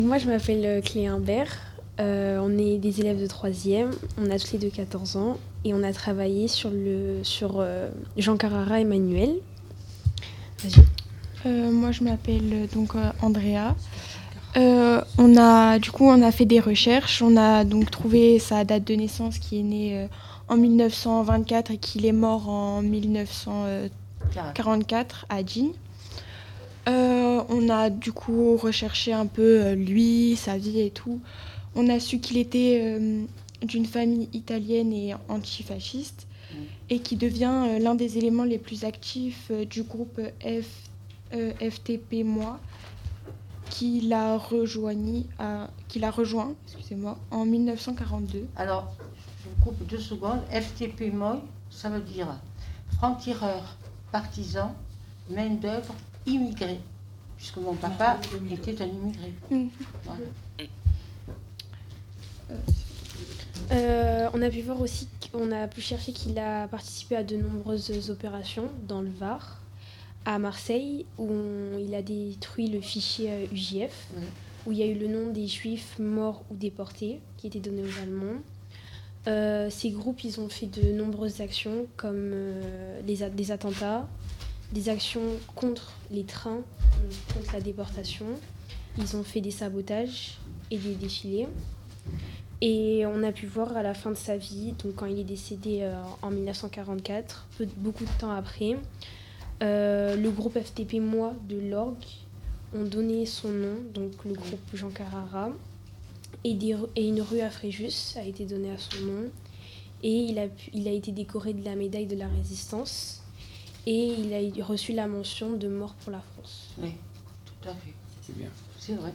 Moi, je m'appelle Cléa Imbert. On est des élèves de 3e. On a tous les deux 14 ans et on a travaillé sur Jean Carrara Emmanuel. Vas-y. Moi, je m'appelle Andrea. On a fait des recherches. On a donc trouvé sa date de naissance qui est né en 1924 et qu'il est mort en 1944 à Digne. On a du coup recherché un peu lui, sa vie et tout. On a su qu'il était d'une famille italienne et antifasciste et qui devient l'un des éléments les plus actifs du groupe FTP Moi, qui l'a rejoint en 1942. Alors, je vous coupe 2 secondes. FTP Moi, ça veut dire franc-tireur, partisan, main-d'œuvre, immigré. Puisque mon papa était un immigré. Voilà. On a pu voir aussi, on a pu chercher qu'il a participé à de nombreuses opérations dans le Var, à Marseille, où il a détruit le fichier UJF, où il y a eu le nom des Juifs morts ou déportés, qui était donné aux Allemands. Ces groupes, ils ont fait de nombreuses actions, comme des attentats, des actions contre les trains, contre la déportation. Ils ont fait des sabotages et des défilés. Et on a pu voir à la fin de sa vie, donc quand il est décédé en 1944, beaucoup de temps après, le groupe FTP Moi de l'Orgue ont donné son nom, donc le groupe Jean Carrara, et une rue à Fréjus a été donnée à son nom. Et il a été décoré de la médaille de la Résistance et il a reçu la mention de mort pour la France. Oui, tout à fait. C'est bien. C'est vrai.